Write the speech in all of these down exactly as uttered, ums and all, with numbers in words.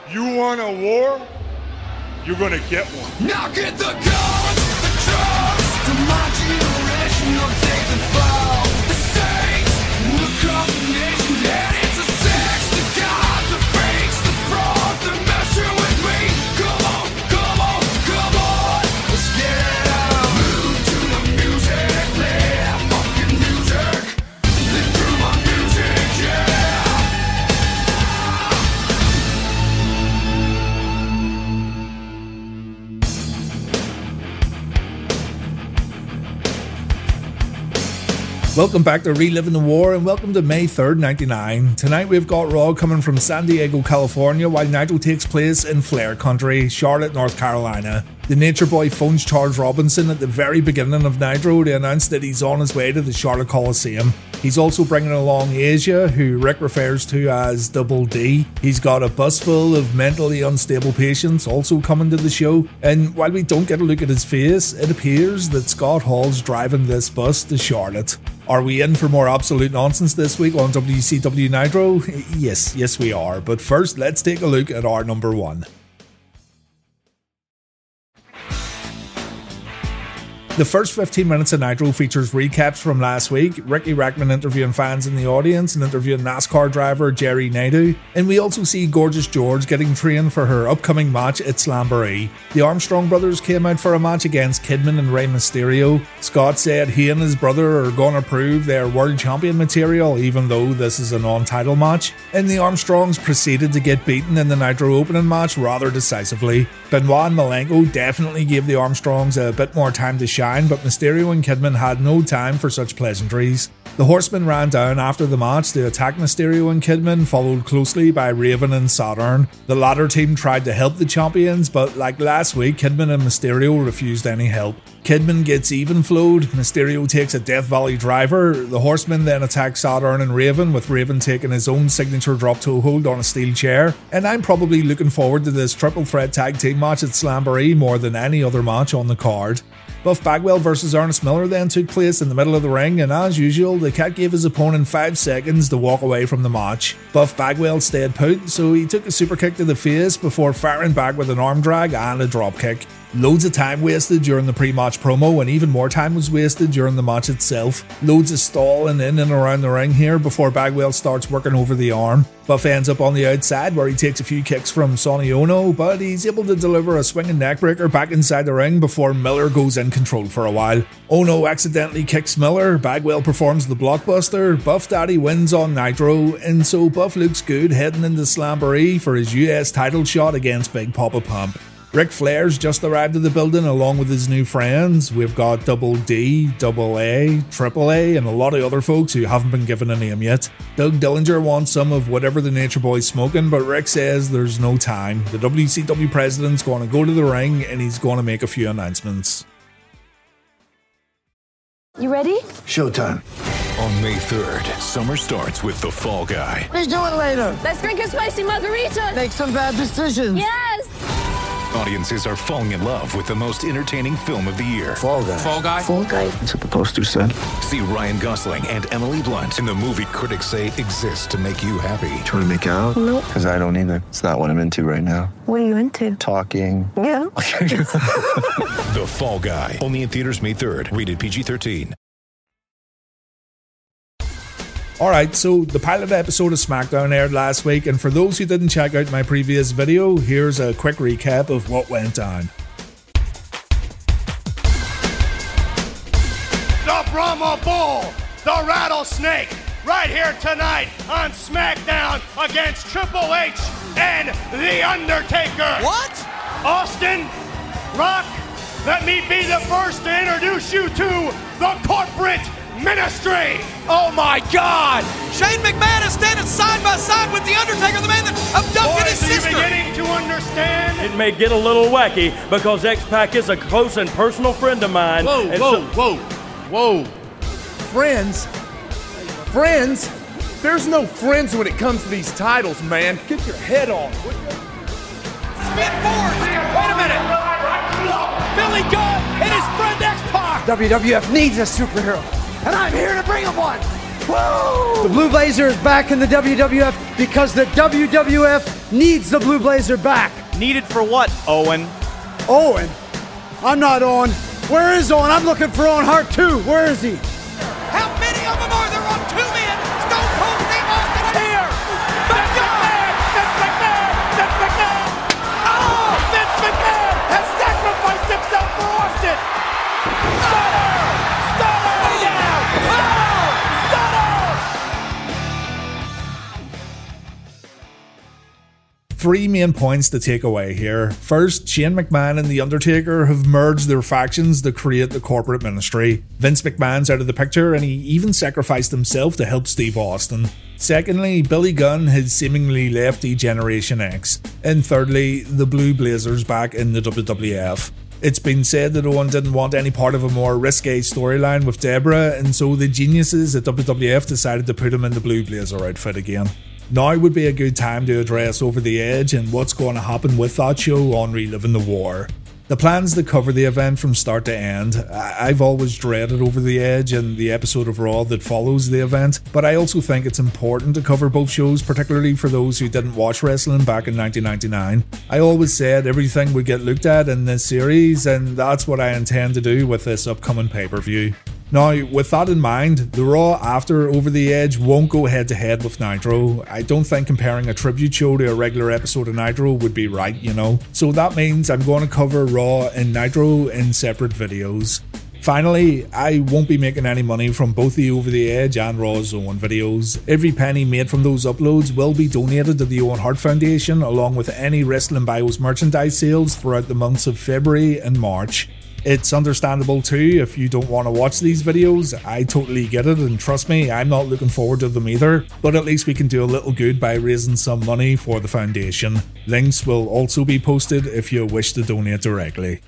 You want a war? You're gonna get one. Now get the guns, the drugs, to my generation, you'll take the fall. The saints, look up the nation, and it's a sex, the gods, the fakes, the fraud, the messing with me. Come on, come on, come on, let's get it out. Move to the music, play that fucking music. Live through my music, yeah. Welcome back to Reliving the War and welcome to May third, ninety-nine. Tonight we've got Raw coming from San Diego, California, while Nitro takes place in Flair Country, Charlotte, North Carolina. The Nature Boy phones Charles Robinson at the very beginning of Nitro to announce that he's on his way to the Charlotte Coliseum. He's also bringing along Asia, who Rick refers to as Double D. He's got a bus full of mentally unstable patients also coming to the show, and while we don't get a look at his face, it appears that Scott Hall's driving this bus to Charlotte. Are we in for more absolute nonsense this week on W C W Nitro? Yes, yes we are, but first let's take a look at our number one. The first fifteen minutes of Nitro features recaps from last week, Ricky Rackman interviewing fans in the audience and interviewing NASCAR driver Jerry Nadeau, and we also see Gorgeous George getting trained for her upcoming match at Slamboree. The Armstrong brothers came out for a match against Kidman and Rey Mysterio. Scott said he and his brother are going to prove their world champion material even though this is a non-title match, and the Armstrongs proceeded to get beaten in the Nitro opening match rather decisively. Benoit and Malenko definitely gave the Armstrongs a bit more time to shine, but Mysterio and Kidman had no time for such pleasantries. The Horsemen ran down after the match to attack Mysterio and Kidman, followed closely by Raven and Saturn. The latter team tried to help the champions, but like last week, Kidman and Mysterio refused any help. Kidman gets even flowed, Mysterio takes a Death Valley driver, the Horsemen then attack Saturn and Raven, with Raven taking his own signature drop toe hold on a steel chair, and I'm probably looking forward to this triple threat tag team match at Slamboree more than any other match on the card. Buff Bagwell versus Ernest Miller then took place in the middle of the ring, and as usual, the Cat gave his opponent five seconds to walk away from the match. Buff Bagwell stayed put, so he took a super kick to the face before firing back with an arm drag and a drop kick. Loads of time wasted during the pre-match promo, and even more time was wasted during the match itself. Loads of stalling in and around the ring here before Bagwell starts working over the arm. Buff ends up on the outside where he takes a few kicks from Sonny Ono, but he's able to deliver a swinging neckbreaker back inside the ring before Miller goes in control for a while. Ono accidentally kicks Miller, Bagwell performs the blockbuster, Buff Daddy wins on Nitro, and so Buff looks good heading into Slamboree for his U S title shot against Big Papa Pump. Ric Flair's just arrived at the building along with his new friends. We've got Double D, Double A, Triple A, and a lot of other folks who haven't been given a name yet. Doug Dillinger wants some of whatever the Nature Boy's smoking, but Rick says there's no time. The W C W president's going to go to the ring and he's going to make a few announcements. You ready? Showtime. On May third, summer starts with The Fall Guy. Let's do it later. Let's drink a spicy margarita. Make some bad decisions. Yes. Audiences are falling in love with the most entertaining film of the year. Fall Guy. Fall Guy? Fall Guy. That's what the poster said. See Ryan Gosling and Emily Blunt in the movie critics say exists to make you happy. Trying to make it out? Nope. Because I don't either. It's not what I'm into right now. What are you into? Talking. Yeah. The Fall Guy. Only in theaters May third. Rated P G thirteen. Alright, so the pilot episode of SmackDown aired last week, and for those who didn't check out my previous video, here's a quick recap of what went on. The Brahma Bull, the Rattlesnake, right here tonight on SmackDown against Triple H and The Undertaker. What? Austin, Rock, let me be the first to introduce you to the corporate ministry. Oh my God! Shane McMahon is standing side by side with The Undertaker, the man that abducted his Boys, are you sister. beginning to understand? It may get a little wacky because X-Pac is a close and personal friend of mine. Whoa, and whoa, so- whoa, whoa. Friends? Friends? There's no friends when it comes to these titles, man. Get your head on. Spin forward. Wait a minute. Billy Gunn and his friend X-Pac. W W F needs a superhero, and I'm here to bring him one. Woo! The Blue Blazer is back in the W W F because the W W F needs the Blue Blazer back. Needed for what, Owen? Owen? I'm not Owen. Where is Owen? I'm looking for Owen Hart too. Where is he? How many of them are there on two men? Stone Cold Steve Austin is here! Vince McMahon! Vince McMahon! Vince McMahon! Oh! Vince McMahon has sacrificed himself for Austin! Stunner! Stunner! Way down! Oh! Stunner! Three main points to take away here. First, Shane McMahon and The Undertaker have merged their factions to create the corporate ministry. Vince McMahon's out of the picture and he even sacrificed himself to help Steve Austin. Secondly, Billy Gunn has seemingly left D-Generation X. And thirdly, the Blue Blazers back in the W W F. It's been said that Owen didn't want any part of a more risque storyline with Deborah, and so the geniuses at W W F decided to put him in the Blue Blazer outfit again. Now would be a good time to address Over the Edge and what's going to happen with that show on Reliving the War. The plans to cover the event from start to end. I've always dreaded Over the Edge and the episode of Raw that follows the event, but I also think it's important to cover both shows, particularly for those who didn't watch wrestling back in nineteen ninety-nine. I always said everything would get looked at in this series, and that's what I intend to do with this upcoming pay-per-view. Now, with that in mind, the Raw after Over the Edge won't go head to head with Nitro. I don't think comparing a tribute show to a regular episode of Nitro would be right, you know. So that means I'm going to cover Raw and Nitro in separate videos. Finally, I won't be making any money from both the Over the Edge and Raw's Owen videos. Every penny made from those uploads will be donated to the Owen Hart Foundation, along with any Wrestling Bios merchandise sales throughout the months of February and March. It's understandable too if you don't want to watch these videos. I totally get it, and trust me, I'm not looking forward to them either, but at least we can do a little good by raising some money for the foundation. Links will also be posted if you wish to donate directly.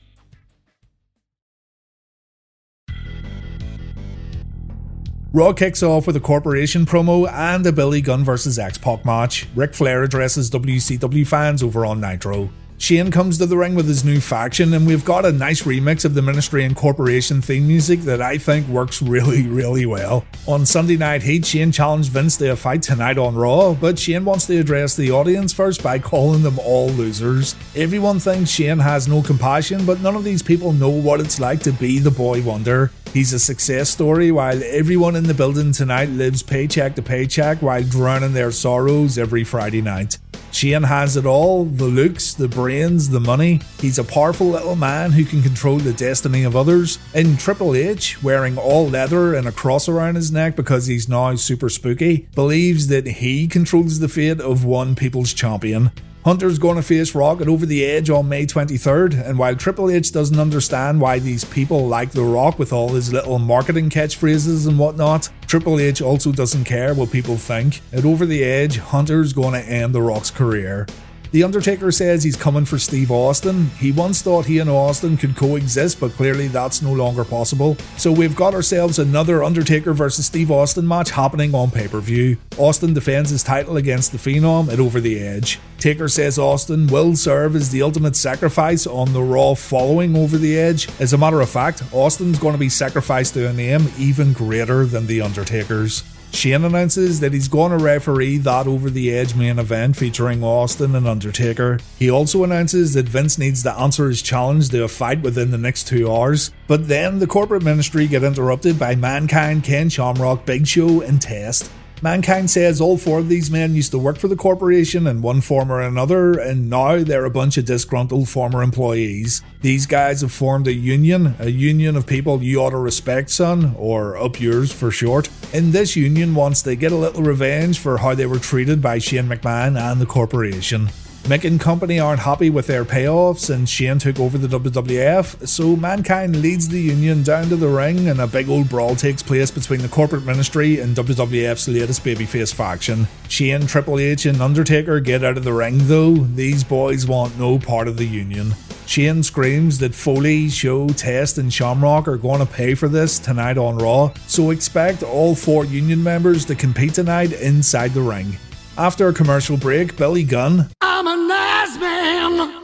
Raw kicks off with a Corporation promo and a Billy Gunn versus X-Pac match. Ric Flair addresses W C W fans over on Nitro. Shane comes to the ring with his new faction, and we've got a nice remix of the Ministry and Corporation theme music that I think works really, really well. On Sunday Night Heat, Shane challenged Vince to a fight tonight on Raw, but Shane wants to address the audience first by calling them all losers. Everyone thinks Shane has no compassion, but none of these people know what it's like to be the boy wonder. He's a success story, while everyone in the building tonight lives paycheck to paycheck while drowning their sorrows every Friday night. Shane has it all, the looks, the brains, the money. He's a powerful little man who can control the destiny of others. And Triple H, wearing all leather and a cross around his neck because he's now super spooky, believes that he controls the fate of one people's champion. Hunter's going to face Rock at Over the Edge on May twenty-third, and while Triple H doesn't understand why these people like The Rock with all his little marketing catchphrases and whatnot, Triple H also doesn't care what people think. At Over the Edge, Hunter's going to end The Rock's career. The Undertaker says he's coming for Steve Austin. He once thought he and Austin could coexist, but clearly that's no longer possible. So we've got ourselves another Undertaker versus Steve Austin match happening on pay-per-view. Austin defends his title against the Phenom at Over the Edge. Taker says Austin will serve as the ultimate sacrifice on the Raw following Over the Edge. As a matter of fact, Austin's going to be sacrificed to a name even greater than The Undertaker's. Shane announces that he's going to referee that Over the Edge main event featuring Austin and Undertaker. He also announces that Vince needs to answer his challenge to a fight within the next two hours. But then the corporate ministry get interrupted by Mankind, Ken Shamrock, Big Show and Test. Mankind says all four of these men used to work for the corporation in one form or another, and now they're a bunch of disgruntled former employees. These guys have formed a union, a union of people you ought to respect, son, or up yours for short. And this union wants to get a little revenge for how they were treated by Shane McMahon and the corporation. Mick and company aren't happy with their payoffs, and Shane took over the W W F, so Mankind leads the union down to the ring and a big old brawl takes place between the corporate ministry and W W F's latest babyface faction. Shane, Triple H and Undertaker get out of the ring though. These boys want no part of the union. Shane screams that Foley, Show, Test and Shamrock are going to pay for this tonight on Raw, so expect all four union members to compete tonight inside the ring. After a commercial break, Billy Gunn I'm a nice man.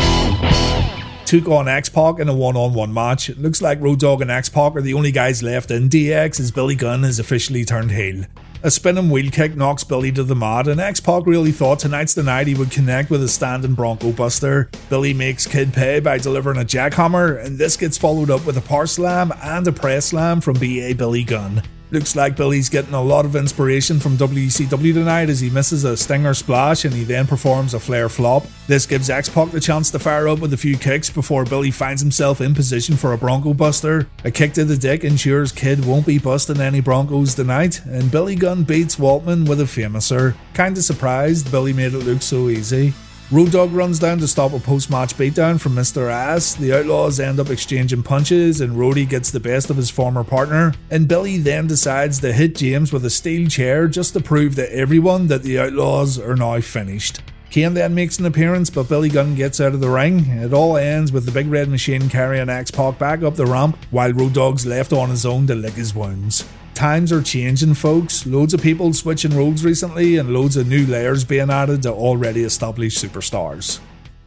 took on X-Pac in a one-on-one match. It looks like Road Dogg and X-Pac are the only guys left in D X as Billy Gunn has officially turned heel. A spinning wheel kick knocks Billy to the mat, and X-Pac really thought tonight's the night he would connect with a standing Bronco Buster. Billy makes Kid pay by delivering a jackhammer, and this gets followed up with a power slam and a press slam from B A Billy Gunn. Looks like Billy's getting a lot of inspiration from W C W tonight as he misses a Stinger splash and he then performs a Flair flop. This gives X-Pac the chance to fire up with a few kicks before Billy finds himself in position for a Bronco Buster. A kick to the dick ensures Kid won't be busting any Broncos tonight, and Billy Gunn beats Waltman with a famouser. Kinda surprised Billy made it look so easy. Road Dogg runs down to stop a post-match beatdown from Mister Ass. The Outlaws end up exchanging punches and Roddy gets the best of his former partner, and Billy then decides to hit James with a steel chair just to prove to everyone that the Outlaws are now finished. Kane then makes an appearance, but Billy Gunn gets out of the ring. It all ends with the Big Red Machine carrying X-Pac back up the ramp while Road Dogg's left on his own to lick his wounds. Times are changing, folks. Loads of people switching roles recently and loads of new layers being added to already established superstars.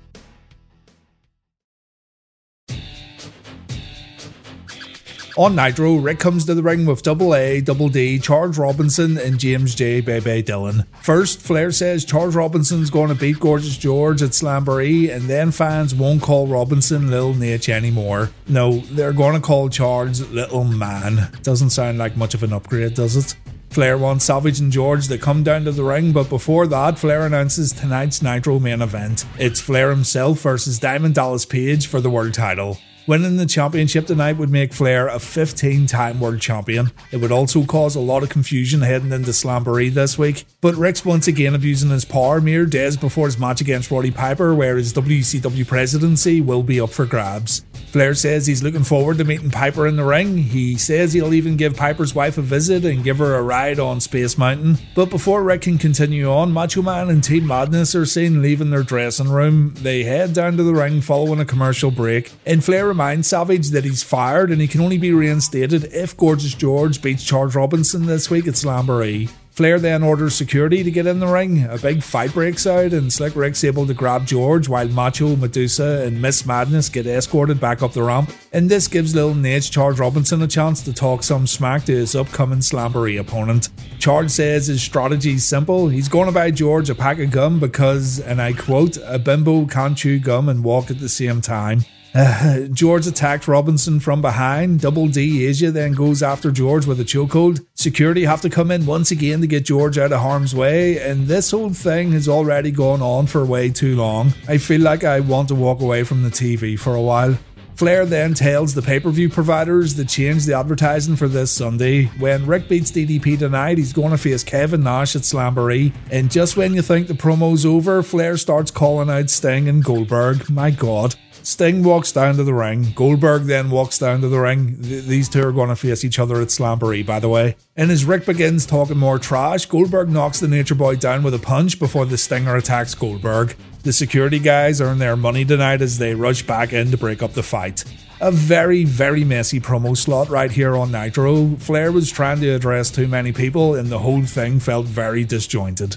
On Nitro, Rick comes to the ring with Double A, Double D, Charles Robinson and James J. Bebe Dillon. First, Flair says Charles Robinson's going to beat Gorgeous George at Slamboree, and then fans won't call Robinson Lil Nate anymore. No, they're going to call Charles Little Man. Doesn't sound like much of an upgrade, does it? Flair wants Savage and George to come down to the ring, but before that, Flair announces tonight's Nitro main event. It's Flair himself versus Diamond Dallas Page for the world title. Winning the championship tonight would make Flair a fifteen-time world champion. It would also cause a lot of confusion heading into Slamboree this week, but Rick's once again abusing his power mere days before his match against Roddy Piper, where his W C W presidency will be up for grabs. Flair says he's looking forward to meeting Piper in the ring. He says he'll even give Piper's wife a visit and give her a ride on Space Mountain. But before Rick can continue on, Macho Man and Team Madness are seen leaving their dressing room. They head down to the ring following a commercial break, and Flair reminds Savage that he's fired and he can only be reinstated if Gorgeous George beats Charles Robinson this week at Slamboree. Flair then orders security to get in the ring. A big fight breaks out and Slick Rick's able to grab George while Macho, Medusa and Miss Madness get escorted back up the ramp. And this gives Lil Nate's Charles Robinson a chance to talk some smack to his upcoming Slamboree opponent. Charles says his strategy's simple. He's going to buy George a pack of gum because, and I quote, a bimbo can't chew gum and walk at the same time. Uh, George attacked Robinson from behind. Double D Asia then goes after George with a chokehold. Security have to come in once again to get George out of harm's way, and this whole thing has already gone on for way too long. I feel like I want to walk away from the T V for a while. Flair then tells the pay-per-view providers to change the advertising for this Sunday. When Rick beats D D P tonight, he's going to face Kevin Nash at Slamboree. And just when you think the promo's over, Flair starts calling out Sting and Goldberg. My God. Sting walks down to the ring. Goldberg then walks down to the ring. Th- these two are going to face each other at Slamboree, by the way. And as Rick begins talking more trash, Goldberg knocks the Nature Boy down with a punch before the Stinger attacks Goldberg. The security guys earn their money tonight as they rush back in to break up the fight. A very, very messy promo slot right here on Nitro. Flair was trying to address too many people and the whole thing felt very disjointed.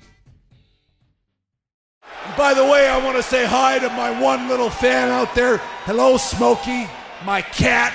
By the way, I want to say hi to my one little fan out there. Hello, Smokey, my cat.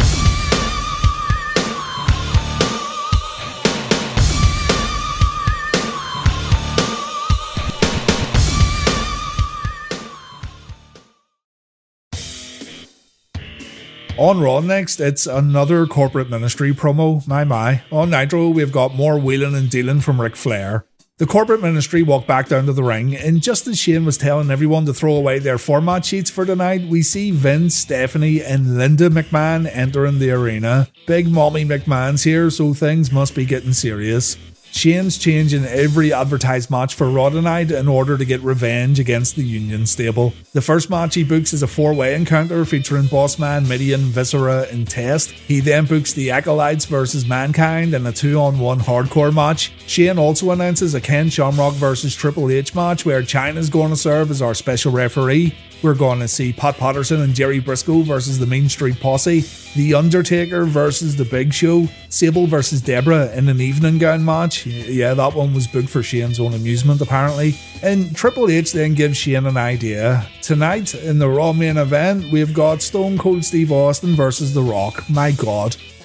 On Raw next, it's another corporate ministry promo, my my. On Nitro, we've got more wheeling and dealing from Ric Flair. The corporate ministry walk back down to the ring, and just as Shane was telling everyone to throw away their format sheets for tonight, we see Vince, Stephanie, and Linda McMahon entering the arena. Big Mommy McMahon's here, so things must be getting serious. Shane's changing every advertised match for Raw tonight in order to get revenge against the Union stable. The first match he books is a four-way encounter featuring Bossman, Mideon, Viscera, and Test. He then books the Acolytes versus Mankind in a two-on-one hardcore match. Shane also announces a Ken Shamrock versus Triple H match where Chyna's going to serve as our special referee. We're going to see Pat Patterson and Jerry Briscoe versus the Mean Street Posse, The Undertaker versus The Big Show, Sable versus Deborah in an evening gown match. Yeah, that one was booked for Shane's own amusement apparently. And Triple H then gives Shane an idea. Tonight, in the Raw main event, we've got Stone Cold Steve Austin versus The Rock. My God.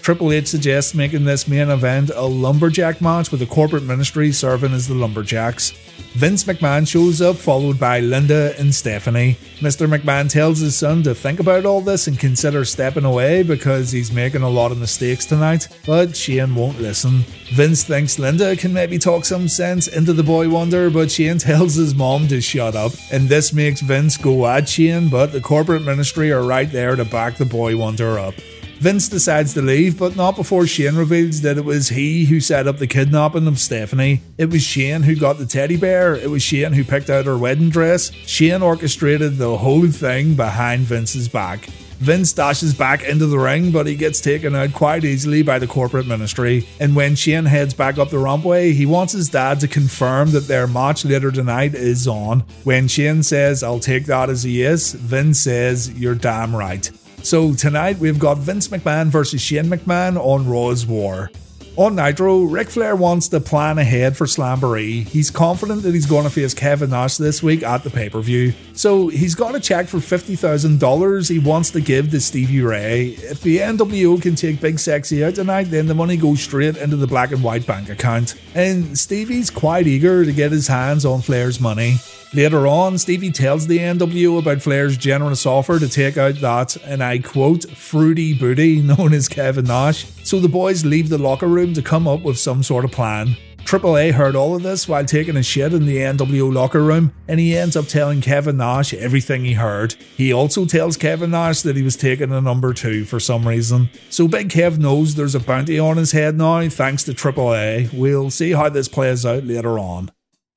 Triple H suggests making this main event a lumberjack match with the corporate ministry serving as the lumberjacks. Vince McMahon shows up, followed by Linda and Stephanie. Mister McMahon tells his son to think about all this and consider stepping away because he's making a lot of mistakes tonight, but Shane won't listen. Vince thinks Linda can maybe talk some sense into the boy wonder, but Shane tells his mom to shut up, and this makes Vince go at Shane, but the corporate ministry are right there to back the boy wonder up. Vince decides to leave, but not before Shane reveals that it was he who set up the kidnapping of Stephanie. It was Shane who got the teddy bear, it was Shane who picked out her wedding dress. Shane orchestrated the whole thing behind Vince's back. Vince dashes back into the ring, but he gets taken out quite easily by the corporate ministry. And when Shane heads back up the rampway, he wants his dad to confirm that their match later tonight is on. When Shane says, "I'll take that as a yes," Vince says, "You're damn right." So tonight we've got Vince McMahon versus Shane McMahon on Raw's War. On Nitro, Ric Flair wants to plan ahead for Slamboree. He's confident that he's going to face Kevin Nash this week at the pay-per-view. So he's got a check for fifty thousand dollars he wants to give to Stevie Ray. If the N W O can take Big Sexy out tonight, then the money goes straight into the black and white bank account. And Stevie's quite eager to get his hands on Flair's money. Later on, Stevie tells the N W O about Flair's generous offer to take out that, and I quote, fruity booty known as Kevin Nash. So the boys leave the locker room to come up with some sort of plan. Triple A heard all of this while taking a shit in the N W O locker room, and he ends up telling Kevin Nash everything he heard. He also tells Kevin Nash that he was taking a number two for some reason. So Big Kev knows there's a bounty on his head now thanks to Triple A. We'll see how this plays out later on.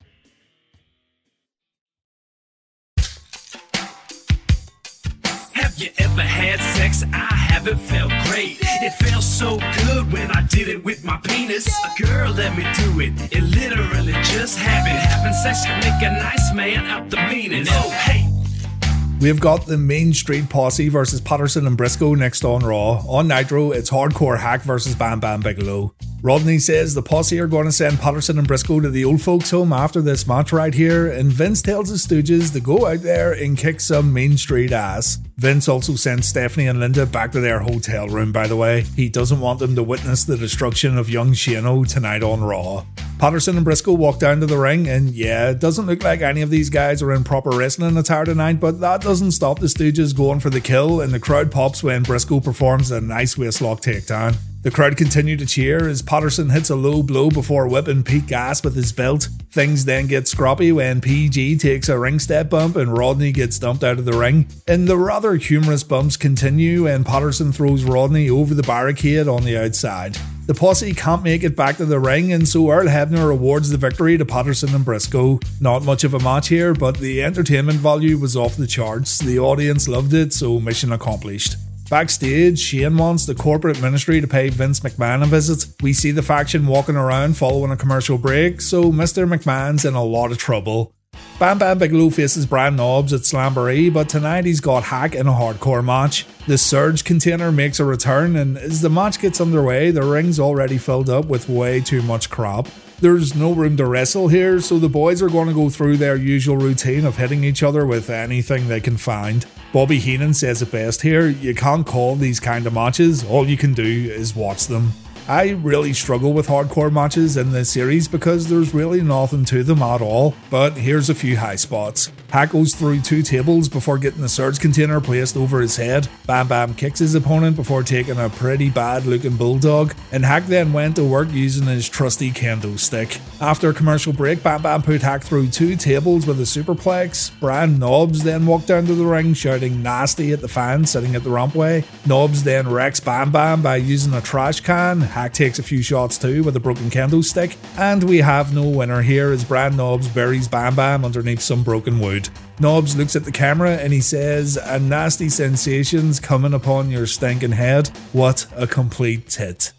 You ever had sex? I haven't felt great. It felt so good when I did it with my penis. A girl let me do it. It literally just happened. Having sex can make a nice man out the meanest. Oh, hey. We've got the Main Street Posse versus Patterson and Briscoe next on Raw. On Nitro, it's Hardcore Hack versus Bam Bam Bigelow. Rodney says the Posse are going to send Patterson and Briscoe to the old folks home after this match right here, and Vince tells his stooges to go out there and kick some Main Street ass. Vince also sends Stephanie and Linda back to their hotel room, by the way. He doesn't want them to witness the destruction of young Shano tonight on Raw. Patterson and Briscoe walk down to the ring, and yeah, it doesn't look like any of these guys are in proper wrestling attire tonight, but that doesn't stop the Stooges going for the kill, and the crowd pops when Briscoe performs a nice waistlock takedown. The crowd continue to cheer as Patterson hits a low blow before whipping Pete Gas with his belt. Things then get scrappy when P G takes a ring step bump and Rodney gets dumped out of the ring. And the rather humorous bumps continue and Patterson throws Rodney over the barricade on the outside. The Posse can't make it back to the ring, and so Earl Hebner awards the victory to Patterson and Briscoe. Not much of a match here, but the entertainment value was off the charts. The audience loved it, so mission accomplished. Backstage, Shane wants the corporate ministry to pay Vince McMahon a visit. We see the faction walking around following a commercial break, so Mister McMahon's in a lot of trouble. Bam Bam Bigelow faces Brian Knobbs at Slamboree, but tonight he's got Hack in a hardcore match. The Surge container makes a return, and as the match gets underway, the ring's already filled up with way too much crap. There's no room to wrestle here, so the boys are going to go through their usual routine of hitting each other with anything they can find. Bobby Heenan says it best here, you can't call these kind of matches, all you can do is watch them. I really struggle with hardcore matches in this series because there's really nothing to them at all, but here's a few high spots. Hack goes through two tables before getting the Surge container placed over his head. Bam Bam kicks his opponent before taking a pretty bad looking bulldog, and Hack then went to work using his trusty kendo stick. After a commercial break, Bam Bam put Hack through two tables with a superplex. Brian Knobbs then walked down to the ring shouting nasty at the fans sitting at the rampway. Knobbs then wrecks Bam Bam by using a trash can. Hack takes a few shots too with a broken kendo stick, and we have no winner here as Brian Knobbs buries Bam Bam underneath some broken wood. Knobbs looks at the camera and he says, "A nasty sensation's coming upon your stinking head. What a complete tit."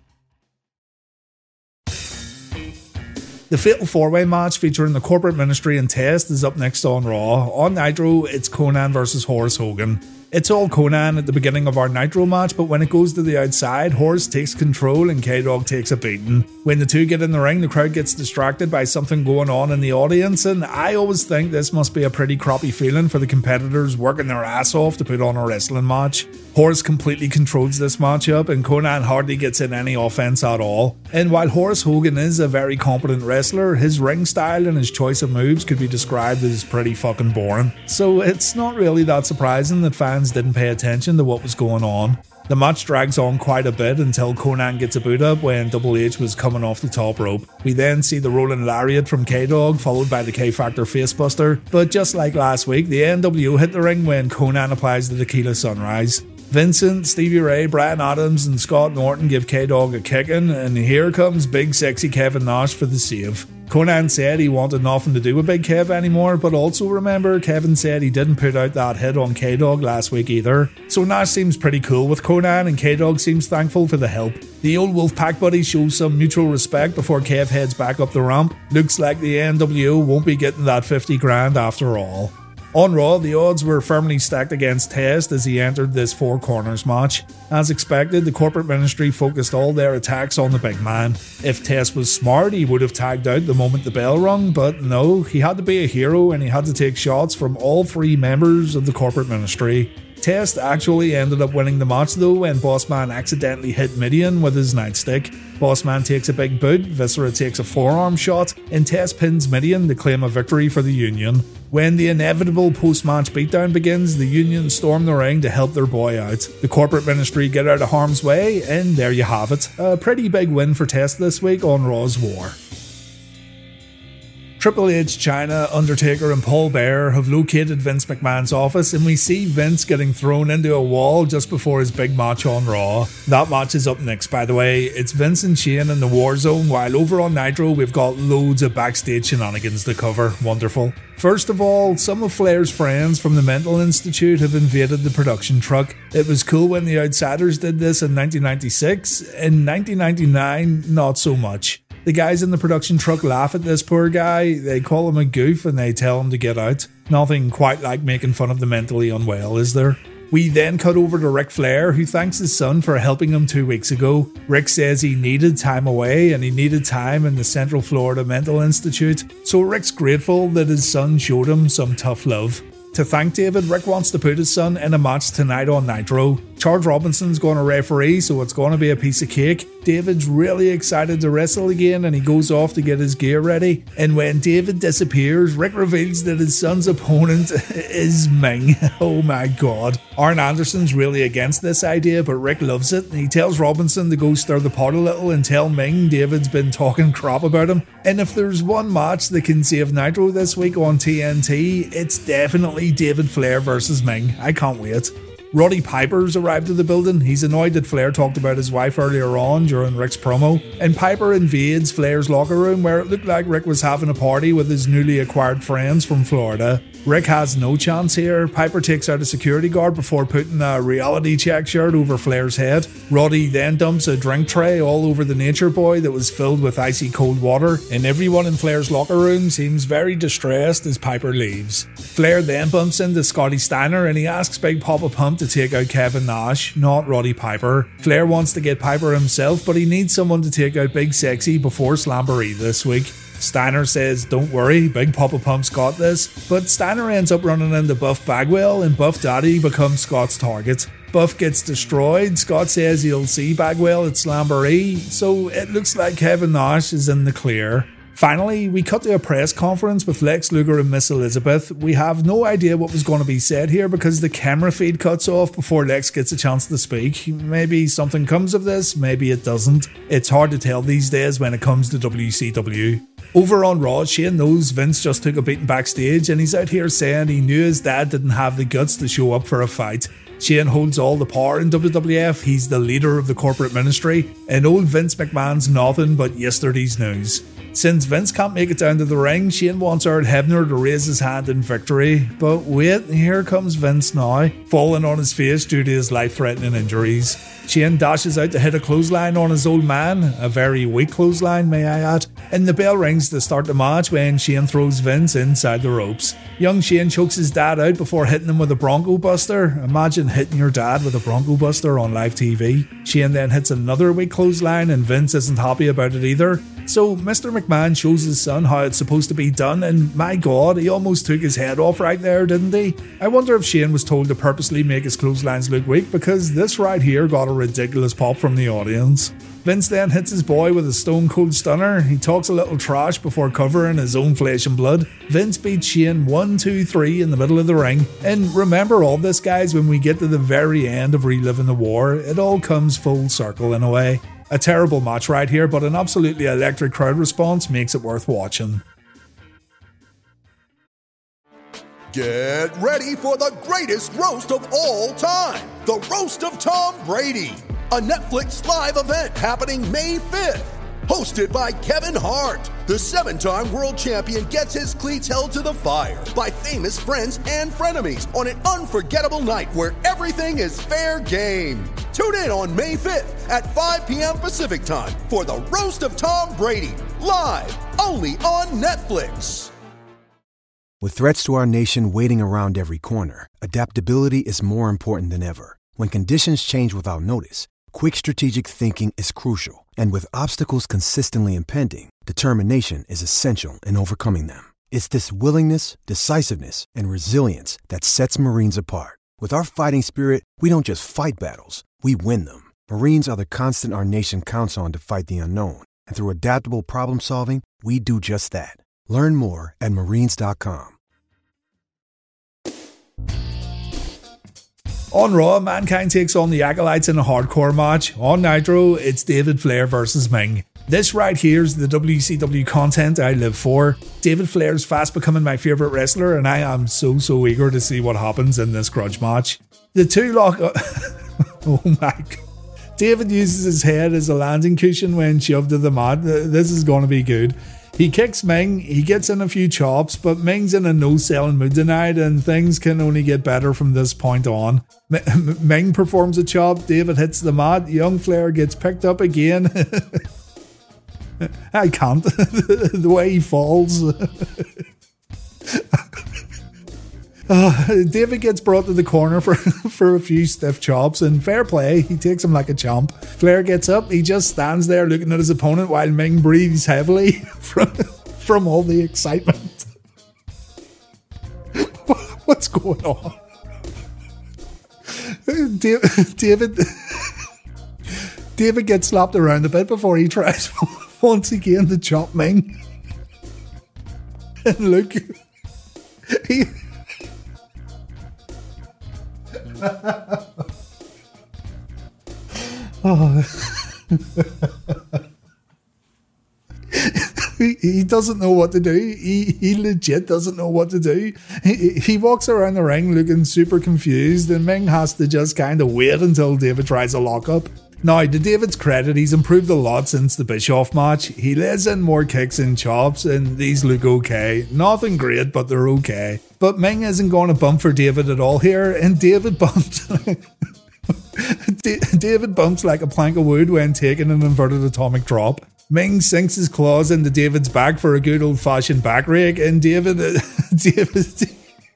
The Fatal four way match featuring the Corporate Ministry and Test is up next on Raw. On Nitro, it's Conan versus Horace Hogan. It's all Conan at the beginning of our Nitro match, but when it goes to the outside, Horace takes control and K-Dog takes a beating. When the two get in the ring, the crowd gets distracted by something going on in the audience, and I always think this must be a pretty crappy feeling for the competitors working their ass off to put on a wrestling match. Horace completely controls this matchup, and Conan hardly gets in any offense at all. And while Horace Hogan is a very competent wrestler, his ring style and his choice of moves could be described as pretty fucking boring. So it's not really that surprising that fans didn't pay attention to what was going on. The match drags on quite a bit until Conan gets a boot up when Double H was coming off the top rope. We then see the rolling lariat from K-Dog followed by the K-Factor facebuster, but just like last week, the N W O hit the ring when Conan applies the Tequila Sunrise. Vincent, Stevie Ray, Brian Adams and Scott Norton give K-Dog a kicking, and here comes big sexy Kevin Nash for the save. Conan said he wanted nothing to do with Big Kev anymore, but also remember, Kevin said he didn't put out that hit on K-Dog last week either. So Nash seems pretty cool with Conan, and K-Dog seems thankful for the help. The old Wolfpack buddies show some mutual respect before Kev heads back up the ramp. Looks like the N W O won't be getting that fifty grand after all. On Raw, the odds were firmly stacked against Test as he entered this Four Corners match. As expected, the corporate ministry focused all their attacks on the big man. If Test was smart, he would have tagged out the moment the bell rung, but no, he had to be a hero and he had to take shots from all three members of the corporate ministry. Test actually ended up winning the match though when Bossman accidentally hit Midian with his nightstick. Bossman takes a big boot, Viscera takes a forearm shot, and Test pins Midian to claim a victory for the Union. When the inevitable post-match beatdown begins, the Union storm the ring to help their boy out. The corporate ministry get out of harm's way, and there you have it. A pretty big win for Test this week on Raw's War. Triple H, Chyna, Undertaker and Paul Bearer have located Vince McMahon's office, and we see Vince getting thrown into a wall just before his big match on Raw. That match is up next, by the way. It's Vince and Shane in the War Zone, while over on Nitro we've got loads of backstage shenanigans to cover. Wonderful. First of all, some of Flair's friends from the Mental Institute have invaded the production truck. It was cool when the Outsiders did this in nineteen ninety-six. In nineteen ninety-nine, not so much. The guys in the production truck laugh at this poor guy, they call him a goof and they tell him to get out. Nothing quite like making fun of the mentally unwell, is there? We then cut over to Ric Flair, who thanks his son for helping him two weeks ago. Rick says he needed time away and he needed time in the Central Florida Mental Institute, so Rick's grateful that his son showed him some tough love. To thank David, Rick wants to put his son in a match tonight on Nitro. Charles Robinson's going to referee, so it's going to be a piece of cake. David's really excited to wrestle again and he goes off to get his gear ready. And when David disappears, Rick reveals that his son's opponent is Ming. Oh my god. Arn Anderson's really against this idea, but Rick loves it. He tells Robinson to go stir the pot a little and tell Ming David's been talking crap about him. And if there's one match that can save Nitro this week on T N T, it's definitely David Flair versus Ming. I can't wait. Roddy Piper's arrived at the building. He's annoyed that Flair talked about his wife earlier on during Rick's promo. And Piper invades Flair's locker room where it looked like Rick was having a party with his newly acquired friends from Florida. Rick has no chance here. Piper takes out a security guard before putting a reality check shirt over Flair's head. Roddy then dumps a drink tray all over the Nature Boy that was filled with icy cold water, and everyone in Flair's locker room seems very distressed as Piper leaves. Flair then bumps into Scotty Steiner and he asks Big Papa Pump to take out Kevin Nash, not Roddy Piper. Flair wants to get Piper himself, but he needs someone to take out Big Sexy before Slamboree this week. Steiner says, don't worry, Big Papa Pump's got this, but Steiner ends up running into Buff Bagwell and Buff Daddy becomes Scott's target. Buff gets destroyed, Scott says he'll see Bagwell at Slamboree, so it looks like Kevin Nash is in the clear. Finally, we cut to a press conference with Lex Luger and Miss Elizabeth. We have no idea what was going to be said here because the camera feed cuts off before Lex gets a chance to speak. Maybe something comes of this, maybe it doesn't. It's hard to tell these days when it comes to W C W. Over on Raw, Shane knows Vince just took a beating backstage and he's out here saying he knew his dad didn't have the guts to show up for a fight. Shane holds all the power in W W F, he's the leader of the corporate ministry, and old Vince McMahon's nothing but yesterday's news. Since Vince can't make it down to the ring, Shane wants Earl Hebner to raise his hand in victory. But wait, here comes Vince now, falling on his face due to his life-threatening injuries. Shane dashes out to hit a clothesline on his old man, a very weak clothesline, may I add, and the bell rings to start the match when Shane throws Vince inside the ropes. Young Shane chokes his dad out before hitting him with a Bronco Buster. Imagine hitting your dad with a Bronco Buster on live T V. Shane then hits another weak clothesline and Vince isn't happy about it either. So Mister McMahon shows his son how it's supposed to be done, and my god, he almost took his head off right there, didn't he? I wonder if Shane was told to purposely make his clotheslines look weak, because this right here got a ridiculous pop from the audience. Vince then hits his boy with a stone cold stunner. He talks a little trash before covering his own flesh and blood. Vince beats Shane one, two, three in the middle of the ring. And remember all this, guys, when we get to the very end of Reliving the War, it all comes full circle in a way. A terrible match right here, but an absolutely electric crowd response makes it worth watching. Get ready for the greatest roast of all time, the Roast of Tom Brady, a Netflix live event happening May fifth. Hosted by Kevin Hart, the seven-time world champion gets his cleats held to the fire by famous friends and frenemies on an unforgettable night where everything is fair game. Tune in on May fifth at five p.m. Pacific time for the Roast of Tom Brady, live only on Netflix. With threats to our nation waiting around every corner, adaptability is more important than ever. When conditions change without notice, quick strategic thinking is crucial. And with obstacles consistently impending, determination is essential in overcoming them. It's this willingness, decisiveness, and resilience that sets Marines apart. With our fighting spirit, we don't just fight battles, we win them. Marines are the constant our nation counts on to fight the unknown. And through adaptable problem solving, we do just that. Learn more at marines dot com. On Raw, Mankind takes on the Acolytes in a hardcore match. On Nitro, it's David Flair versus Ming. This right here is the W C W content I live for. David Flair's fast becoming my favourite wrestler, and I am so so eager to see what happens in this grudge match. The two lock up. Oh my god. David uses his head as a landing cushion when shoved to the mat. This is going to be good. He kicks Ming, he gets in a few chops, but Ming's in a no-selling mood tonight and things can only get better from this point on. M- Ming performs a chop, David hits the mat, young Flair gets picked up again. I can't. The way he falls. Uh, David gets brought to the corner for, for a few stiff chops, and fair play, he takes him like a chump. Flair gets up, he just stands there looking at his opponent while Ming breathes heavily from, from all the excitement. What's going on? David David gets slapped around a bit before he tries once again to chop Ming. And look, he... oh. he, he doesn't know what to do. He he legit doesn't know what to do. He, he walks around the ring looking super confused, and Ming has to just kind of wait until David tries a lockup. Now, to David's credit, he's improved a lot since the Bischoff match. He lays in more kicks and chops, and these look okay. Nothing great, but they're okay. But Ming isn't going to bump for David at all here, and David bumps... David bumps like a plank of wood when taking an inverted atomic drop. Ming sinks his claws into David's back for a good old-fashioned back rake, and David... David...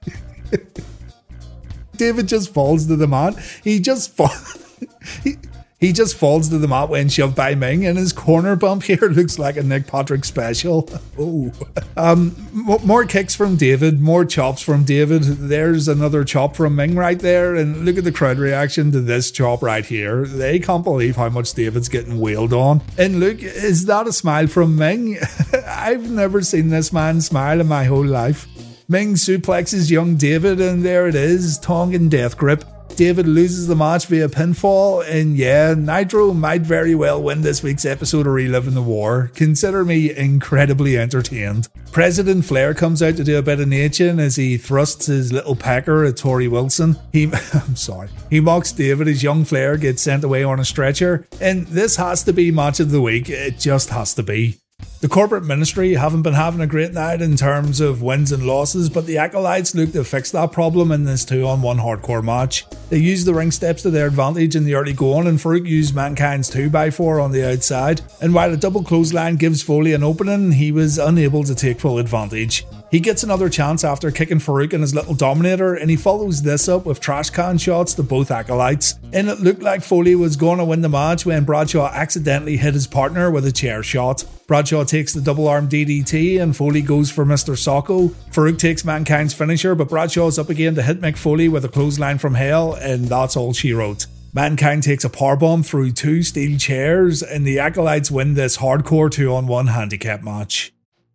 David just falls to the mat. He just falls... he, He just falls to the mat when shoved by Ming, and his corner bump here looks like a Nick Patrick special. Oh, um, m- more kicks from David, more chops from David. There's another chop from Ming right there, and look at the crowd reaction to this chop right here. They can't believe how much David's getting wailed on. And look, is that a smile from Ming? I've never seen this man smile in my whole life. Ming suplexes young David, and there it is, Tongan death grip. David loses the match via pinfall, and yeah, Nitro might very well win this week's episode of Reliving the War. Consider me incredibly entertained. President Flair comes out to do a bit of nature as he thrusts his little pecker at Tori Wilson. He, I'm sorry, he mocks David as young Flair gets sent away on a stretcher, and this has to be match of the week. It just has to be. The corporate ministry haven't been having a great night in terms of wins and losses, but the Acolytes look to fix that problem in this two on one hardcore match. They used the ring steps to their advantage in the early going, and Farouk used Mankind's two by four on the outside, and while a double clothesline gives Foley an opening, he was unable to take full advantage. He gets another chance after kicking Farouk in his little Dominator, and he follows this up with trash can shots to both Acolytes. And it looked like Foley was going to win the match when Bradshaw accidentally hit his partner with a chair shot. Bradshaw takes the double arm D D T and Foley goes for Mister Socko. Farouk takes Mankind's finisher, but Bradshaw's up again to hit Mick Foley with a clothesline from hell, and that's all she wrote. Mankind takes a powerbomb through two steel chairs, and the Acolytes win this hardcore two on one handicap match.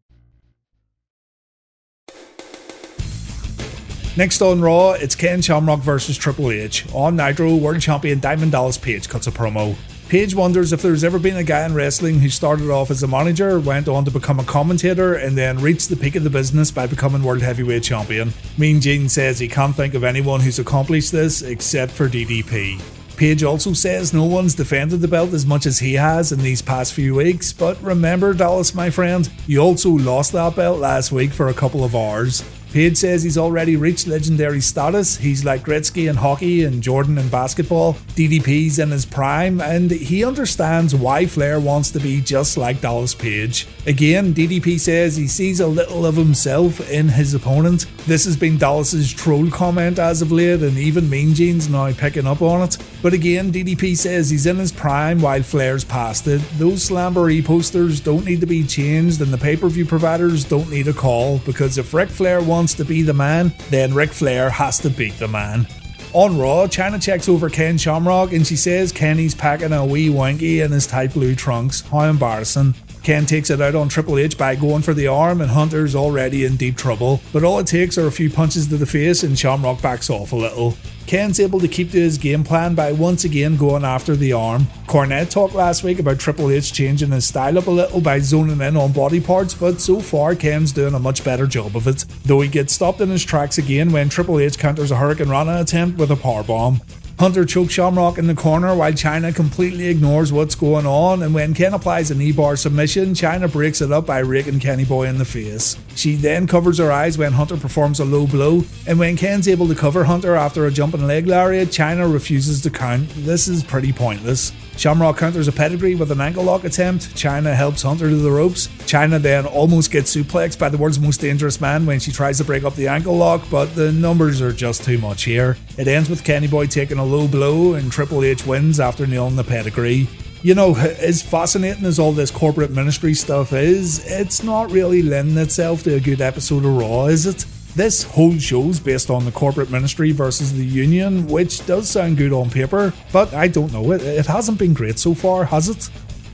Next on Raw, it's Ken Shamrock versus Triple H. On Nitro, World Champion Diamond Dallas Page cuts a promo. Page wonders if there's ever been a guy in wrestling who started off as a manager, went on to become a commentator, and then reached the peak of the business by becoming World Heavyweight Champion. Mean Gene says he can't think of anyone who's accomplished this except for D D P. Page also says no one's defended the belt as much as he has in these past few weeks, but remember, Dallas, my friend, you also lost that belt last week for a couple of hours. Page says he's already reached legendary status. He's like Gretzky in hockey and Jordan in basketball. D D P's in his prime, and he understands why Flair wants to be just like Dallas Page. Again, D D P says he sees a little of himself in his opponent. This has been Dallas's troll comment as of late, and even Mean Gene's now picking up on it. But again, D D P says he's in his prime while Flair's past it. Those Slamboree posters don't need to be changed, and the pay-per-view providers don't need a call, because if Ric Flair wants to be the man, then Ric Flair has to beat the man. On Raw, Chyna checks over Ken Shamrock and she says Kenny's packing a wee wanky in his tight blue trunks. How embarrassing. Ken takes it out on Triple H by going for the arm, and Hunter's already in deep trouble, but all it takes are a few punches to the face and Shamrock backs off a little. Ken's able to keep to his game plan by once again going after the arm. Cornette talked last week about Triple H changing his style up a little by zoning in on body parts, but so far Ken's doing a much better job of it, though he gets stopped in his tracks again when Triple H counters a Hurricane Rana attempt with a powerbomb. Hunter chokes Shamrock in the corner while Chyna completely ignores what's going on, and when Ken applies a knee bar submission, Chyna breaks it up by raking Kenny Boy in the face. She then covers her eyes when Hunter performs a low blow, and when Ken's able to cover Hunter after a jumping leg lariat, Chyna refuses to count. This is pretty pointless. Shamrock counters a pedigree with an ankle lock attempt. Chyna helps Hunter to the ropes. Chyna then almost gets suplexed by the world's most dangerous man when she tries to break up the ankle lock, but the numbers are just too much here. It ends with Kenny Boy taking a low blow, and Triple H wins after nailing the pedigree. You know, as fascinating as all this corporate ministry stuff is, it's not really lending itself to a good episode of Raw, is it? This whole show's based on the corporate ministry versus the union, which does sound good on paper, but I don't know, it, it hasn't been great so far, has it?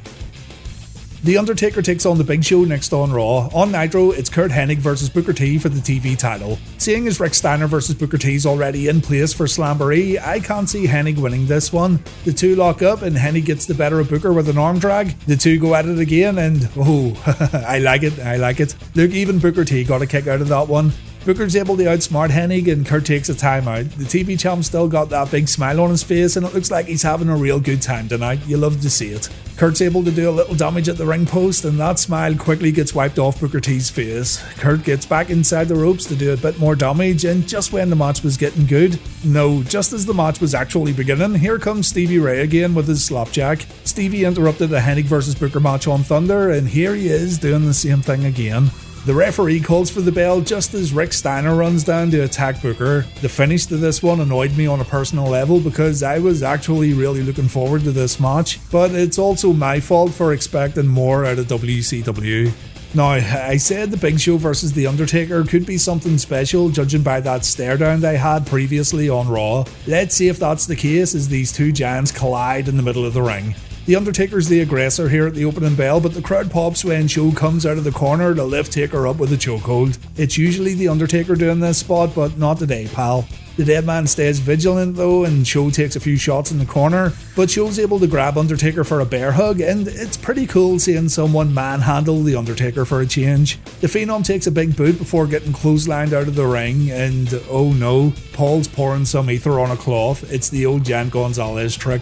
The Undertaker takes on the Big Show next on Raw. On Nitro, it's Curt Hennig versus Booker T for the T V title. Seeing as Rick Steiner versus Booker T is already in place for Slamboree, I can't see Hennig winning this one. The two lock up and Hennig gets the better of Booker with an arm drag. The two go at it again and oh, I like it, I like it. Look, even Booker T got a kick out of that one. Booker's able to outsmart Hennig and Curt takes a timeout. The T V champ still got that big smile on his face and it looks like he's having a real good time tonight. You love to see it. Curt's able to do a little damage at the ring post and that smile quickly gets wiped off Booker T's face. Curt gets back inside the ropes to do a bit more damage, and just when the match was getting good, no, just as the match was actually beginning, here comes Stevie Ray again with his slapjack. Stevie interrupted a Hennig versus Booker match on Thunder and here he is doing the same thing again. The referee calls for the bell just as Rick Steiner runs down to attack Booker. The finish to this one annoyed me on a personal level because I was actually really looking forward to this match, but it's also my fault for expecting more out of W C W. Now, I said the Big Show versus The Undertaker could be something special judging by that stare down they had previously on Raw. Let's see if that's the case as these two giants collide in the middle of the ring. The Undertaker's the aggressor here at the opening bell, but the crowd pops when Show comes out of the corner to lift Taker up with a chokehold. It's usually the Undertaker doing this spot, but not today, pal. The dead man stays vigilant though, and Show takes a few shots in the corner, but Show's able to grab Undertaker for a bear hug, and it's pretty cool seeing someone manhandle the Undertaker for a change. The Phenom takes a big boot before getting clotheslined out of the ring, and oh no, Paul's pouring some ether on a cloth. It's the old Jan Gonzalez trick.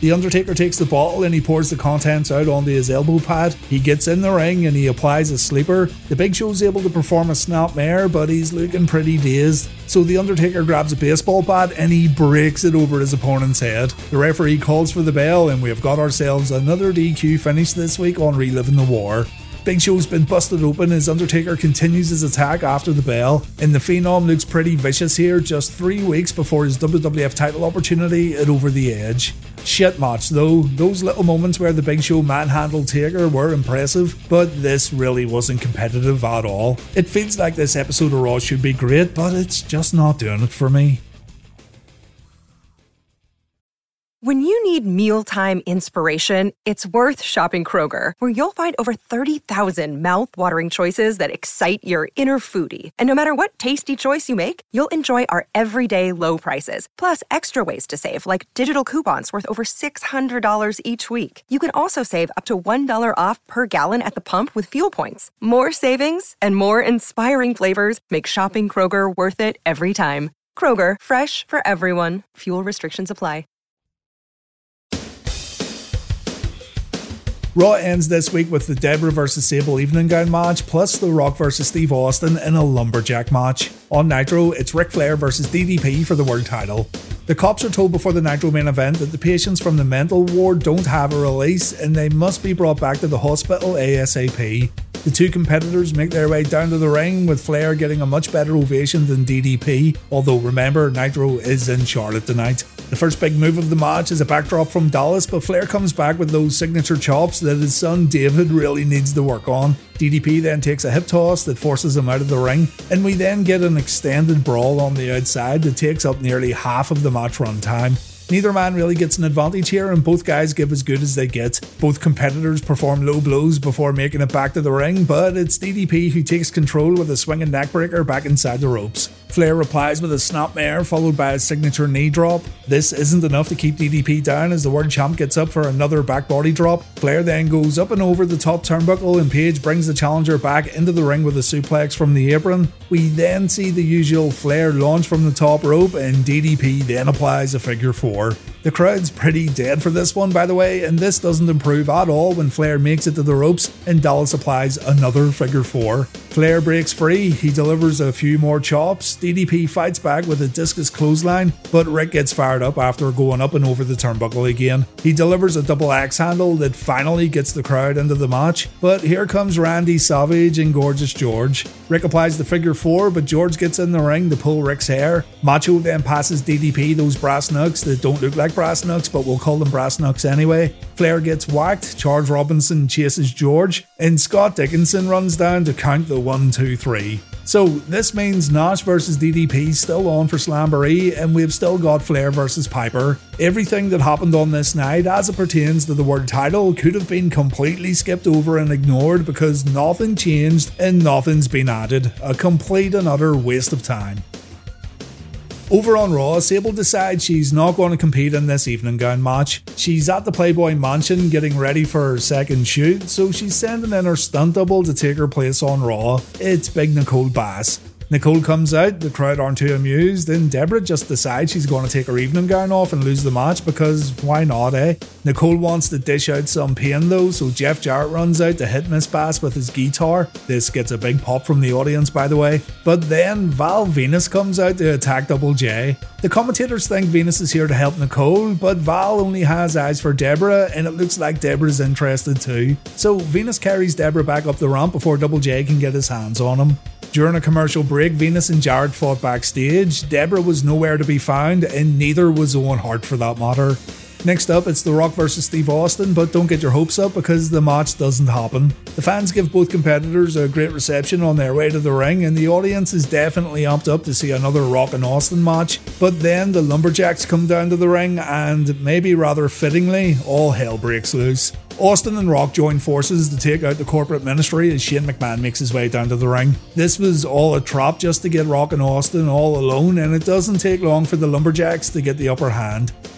The Undertaker takes the bottle and he pours the contents out onto his elbow pad. He gets in the ring and he applies a sleeper. The Big Show's able to perform a snapmare, but he's looking pretty dazed. So the Undertaker grabs a baseball bat and he breaks it over his opponent's head. The referee calls for the bell and we have got ourselves another D Q finish this week on Reliving the War. Big Show's been busted open as Undertaker continues his attack after the bell, and the Phenom looks pretty vicious here just three weeks before his W W F title opportunity at Over the Edge. Shit match though, those little moments where the Big Show manhandled Taker were impressive, but this really wasn't competitive at all. It feels like this episode of Raw should be great, but it's just not doing it for me. When you need mealtime inspiration, it's worth shopping Kroger, where you'll find over thirty thousand mouth-watering choices that excite your inner foodie. And no matter what tasty choice you make, you'll enjoy our everyday low prices, plus extra ways to save, like digital coupons worth over six hundred dollars each week. You can also save up to one dollar off per gallon at the pump with fuel points. More savings and more inspiring flavors make shopping Kroger worth it every time. Kroger, fresh for everyone. Fuel restrictions apply. Raw ends this week with the Deborah versus Sable evening gown match, plus The Rock versus Steve Austin in a lumberjack match. On Nitro, it's Ric Flair versus D D P for the world title. The cops are told before the Nitro main event that the patients from the mental ward don't have a release and they must be brought back to the hospital ASAP. The two competitors make their way down to the ring, with Flair getting a much better ovation than D D P, although remember, Nitro is in Charlotte tonight. The first big move of the match is a backdrop from Dallas, but Flair comes back with those signature chops that his son David really needs to work on. D D P then takes a hip toss that forces him out of the ring, and we then get an extended brawl on the outside that takes up nearly half of the match run time. Neither man really gets an advantage here, and both guys give as good as they get. Both competitors perform low blows before making it back to the ring, but it's D D P who takes control with a swinging neckbreaker back inside the ropes. Flair replies with a snapmare followed by a signature knee drop. This isn't enough to keep D D P down as the world champ gets up for another back body drop. Flair then goes up and over the top turnbuckle, and Page brings the challenger back into the ring with a suplex from the apron. We then see the usual Flair launch from the top rope, and D D P then applies a figure four. The crowd's pretty dead for this one, by the way, and this doesn't improve at all when Flair makes it to the ropes and Dallas applies another figure four. Flair breaks free, he delivers a few more chops, D D P fights back with a discus clothesline, but Rick gets fired up after going up and over the turnbuckle again. He delivers a double axe handle that finally gets the crowd into the match, but here comes Randy Savage and Gorgeous George. Rick applies the figure four, but George gets in the ring to pull Rick's hair. Macho then passes D D P those brass knucks that don't look like brass knucks, but we'll call them brass knucks anyway. Flair gets whacked, Charles Robinson chases George, and Scott Dickinson runs down to count the one, two, three. So this means Nash versus D D P still on for Slamboree, and we've still got Flair versus Piper. Everything that happened on this night as it pertains to the world title could have been completely skipped over and ignored because nothing changed and nothing's been added. A complete and utter waste of time. Over on Raw, Sable decides she's not going to compete in this evening gown match. She's at the Playboy Mansion getting ready for her second shoot, so she's sending in her stunt double to take her place on Raw. It's Big Nicole Bass. Nicole comes out, the crowd aren't too amused, and Deborah just decides she's going to take her evening gown off and lose the match because why not, eh? Nicole wants to dish out some pain though, so Jeff Jarrett runs out to hit Miss Bass with his guitar. This gets a big pop from the audience, by the way. But then Val Venus comes out to attack Double J. The commentators think Venus is here to help Nicole, but Val only has eyes for Deborah, and it looks like Deborah's interested too. So Venus carries Deborah back up the ramp before Double J can get his hands on him. During a commercial break, Venus and Jarrett fought backstage. Deborah was nowhere to be found, and neither was Owen Hart for that matter. Next up, it's The Rock versus Steve Austin, but don't get your hopes up because the match doesn't happen. The fans give both competitors a great reception on their way to the ring, and the audience is definitely amped up to see another Rock and Austin match. But then the Lumberjacks come down to the ring, and maybe rather fittingly, all hell breaks loose. Austin and Rock join forces to take out the corporate ministry as Shane McMahon makes his way down to the ring. This was all a trap just to get Rock and Austin all alone, and it doesn't take long for the Lumberjacks to get the upper hand.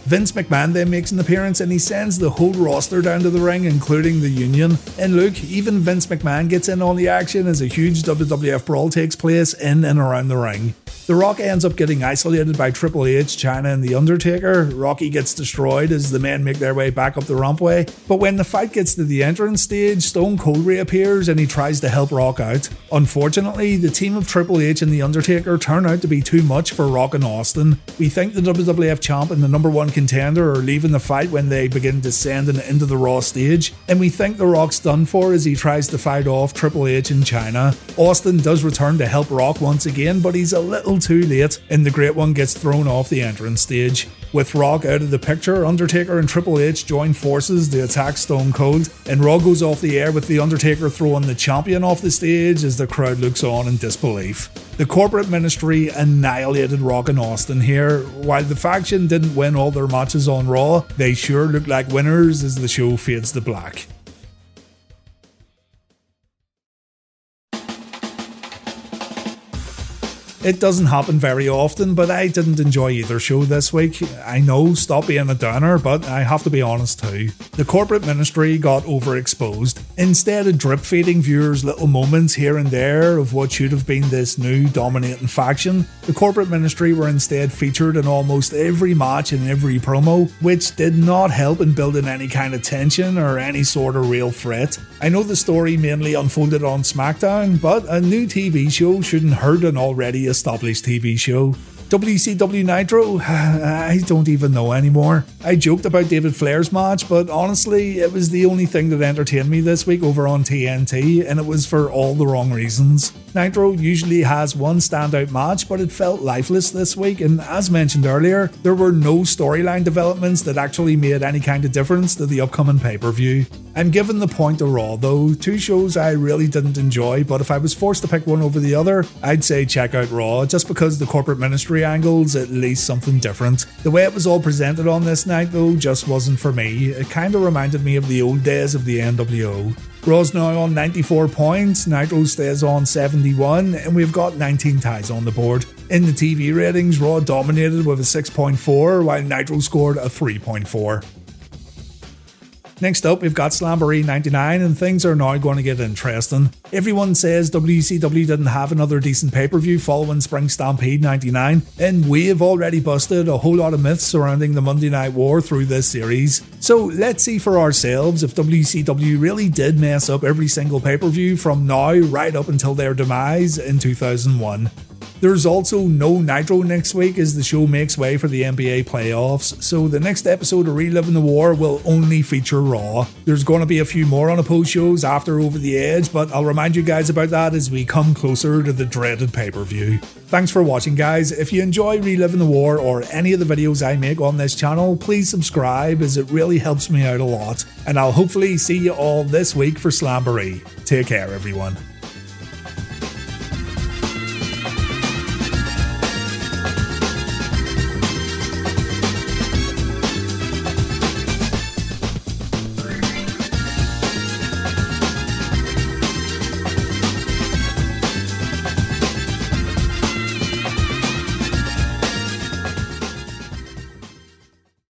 Vince McMahon then makes an appearance and he sends the whole roster down to the ring, including the Union. And look, even Vince McMahon gets in on the action as a huge W W F brawl takes place in and around the ring. The Rock ends up getting isolated by Triple H, Chyna and The Undertaker. Rocky gets destroyed as the men make their way back up the rampway. But when the fight gets to the entrance stage, Stone Cold reappears and he tries to help Rock out. Unfortunately, the team of Triple H and The Undertaker turn out to be too much for Rock and Austin. We think the W W F champ and the number one contender are leaving the fight when they begin descending into the Raw stage. And we think The Rock's done for as he tries to fight off Triple H and Chyna. Austin does return to help Rock once again, but he's a little too late, and the Great One gets thrown off the entrance stage. With Rock out of the picture, Undertaker and Triple H join forces to attack Stone Cold, and Raw goes off the air with The Undertaker throwing the champion off the stage as the crowd looks on in disbelief. The corporate ministry annihilated Rock and Austin here. While the faction didn't win all their matches on Raw, they sure look like winners as the show fades to black. It doesn't happen very often, but I didn't enjoy either show this week. I know, stop being a downer, but I have to be honest too. The corporate ministry got overexposed. Instead of drip feeding viewers little moments here and there of what should have been this new dominating faction, the corporate ministry were instead featured in almost every match and every promo, which did not help in building any kind of tension or any sort of real threat. I know the story mainly unfolded on SmackDown, but a new T V show shouldn't hurt an already established T V show. W C W Nitro? I don't even know anymore. I joked about David Flair's match, but honestly, it was the only thing that entertained me this week over on T N T, and it was for all the wrong reasons. Nitro usually has one standout match, but it felt lifeless this week, and as mentioned earlier, there were no storyline developments that actually made any kind of difference to the upcoming pay-per-view. I'm giving the point to Raw though, two shows I really didn't enjoy, but if I was forced to pick one over the other, I'd say check out Raw, just because the corporate ministry angle's at least something different. The way it was all presented on this night though just wasn't for me. It kinda reminded me of the old days of the N W O. Raw's now on ninety-four points, Nitro stays on seventy-one, and we've got nineteen ties on the board. In the T V ratings, Raw dominated with a six point four, while Nitro scored a three point four. Next up, we've got Slamboree ninety-nine, and things are now going to get interesting. Everyone says W C W didn't have another decent pay-per-view following Spring Stampede ninety-nine, and we have already busted a whole lot of myths surrounding the Monday Night War through this series. So let's see for ourselves if W C W really did mess up every single pay-per-view from now right up until their demise in two thousand one. There's also no Nitro next week as the show makes way for the N B A playoffs, so the next episode of Reliving the War will only feature Raw. There's going to be a few more unopposed shows after Over the Edge, but I'll remind you guys about that as we come closer to the dreaded pay-per-view. Thanks for watching guys. If you enjoy Reliving the War or any of the videos I make on this channel, please subscribe as it really helps me out a lot. And I'll hopefully see you all this week for Slamboree. Take care everyone.